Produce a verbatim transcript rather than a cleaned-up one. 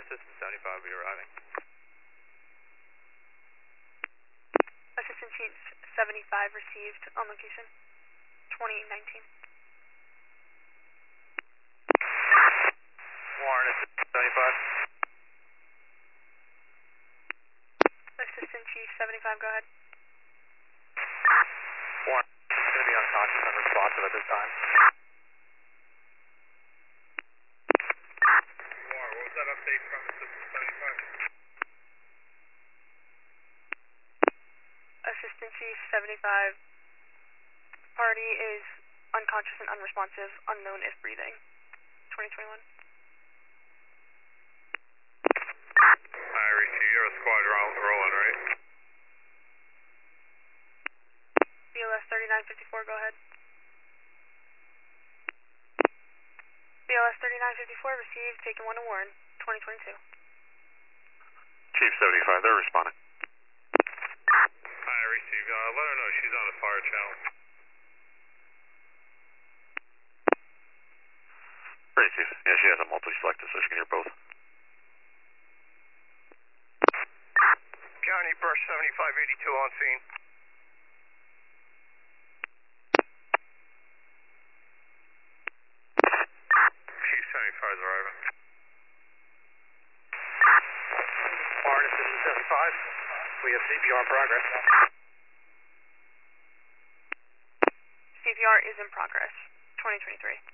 Assistant seventy-five will be arriving. Assistant Chief seventy-five received on location. twenty nineteen. Warren, Assistant seventy-five. Assistant Chief seventy-five, go ahead. Warren, going to be unconscious and responsive at this time. Warren, what was that update from Assistant seventy-five? Assistant Chief seventy-five, party is unconscious and unresponsive, unknown if breathing. twenty twenty-one. I receive. You're a squad roll- rolling, right? B L S thirty-nine fifty-four, go ahead. B L S thirty-nine fifty-four received, taken one to Warren, twenty twenty-two. Chief seventy-five, they're responding. I receive. Uh, let her know she's on the fire channel. Receive. Yeah, she has a multi-selected, so she can hear both. County Brush seventy-five eighty-two on scene. Chief seventy-five is arriving. Warren, Assistant seventy-five. We have C P R in progress. C P R is in progress, twenty twenty-three.